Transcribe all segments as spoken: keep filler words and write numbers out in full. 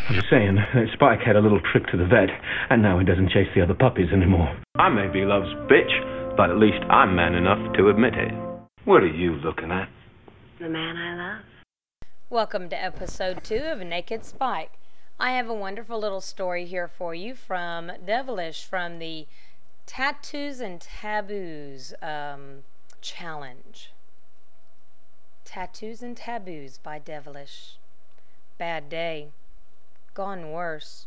I was saying, uh, Spike had a little trip to the vet, and now he doesn't chase the other puppies anymore. I may be Love's bitch, but at least I'm man enough to admit it. What are you looking at? The man I love. Welcome to episode two of Naked Spike. I have a wonderful little story here for you from Devilish, from the Tattoos and Taboos um, challenge. Tattoos and Taboos by Devilish. Bad day. Gone worse.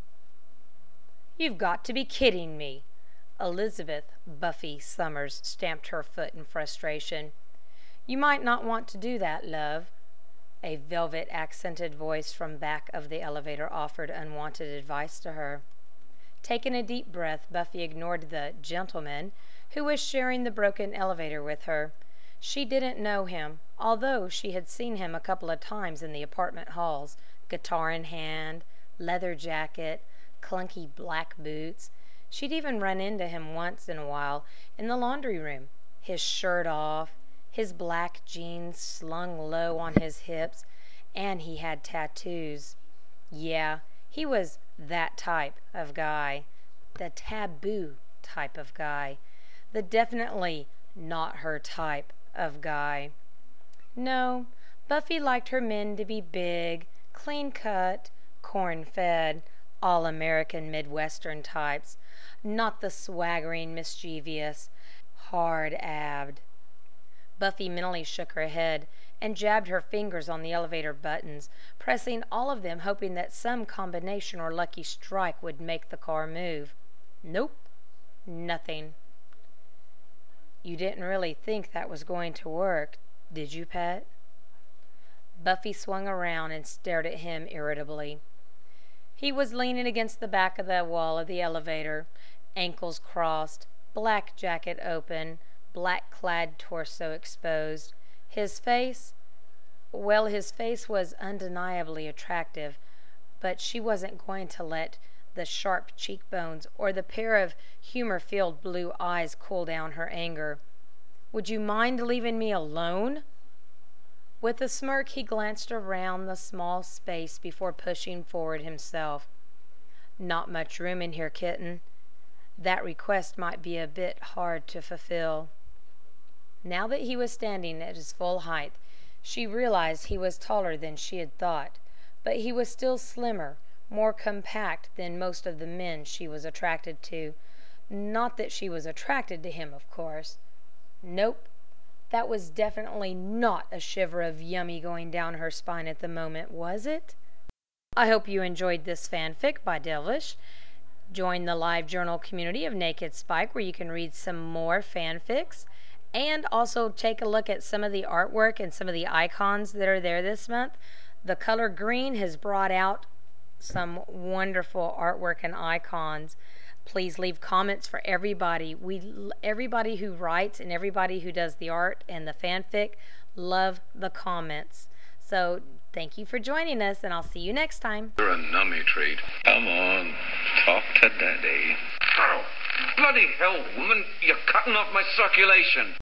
You've got to be kidding me. Elizabeth Buffy Summers stamped her foot in frustration. You might not want to do that, love. A velvet-accented voice from back of the elevator offered unwanted advice to her. Taking a deep breath, Buffy ignored the gentleman who was sharing the broken elevator with her. She didn't know him, although she had seen him a couple of times in the apartment halls, guitar in hand, leather jacket, clunky black boots. She'd even run into him once in a while in the laundry room, his shirt off, his black jeans slung low on his hips, and he had tattoos. Yeah, he was that type of guy, the taboo type of guy, the definitely not her type of guy. No, Buffy liked her men to be big, clean-cut, corn-fed, all-American Midwestern types, not the swaggering, mischievous, hard-abbed. Buffy mentally shook her head and jabbed her fingers on the elevator buttons, pressing all of them, hoping that some combination or lucky strike would make the car move. Nope, nothing. You didn't really think that was going to work, did you, Pet? Buffy swung around and stared at him irritably. He was leaning against the back of the wall of the elevator, ankles crossed, black jacket open, black-clad torso exposed. His face, well, his face was undeniably attractive, but she wasn't going to let the sharp cheekbones or the pair of humor-filled blue eyes cool down her anger. Would you mind leaving me alone? With a smirk, he glanced around the small space before pushing forward himself. Not much room in here, kitten. That request might be a bit hard to fulfill. Now that he was standing at his full height, she realized he was taller than she had thought, but he was still slimmer, more compact than most of the men she was attracted to. Not that she was attracted to him, of course. Nope, that was definitely not a shiver of yummy going down her spine at the moment, was it? I hope you enjoyed this fanfic by Devilish. Join the live journal community of Naked Spike, where you can read some more fanfics and also take a look at some of the artwork and some of the icons that are there this month. The color green has brought out some wonderful artwork and icons. Please leave comments for everybody. We, everybody who writes and everybody who does the art and the fanfic, love the comments. So thank you for joining us, and I'll see you next time. You're a nummy treat. Come on, talk to Daddy. Oh, bloody hell, woman. You're cutting off my circulation.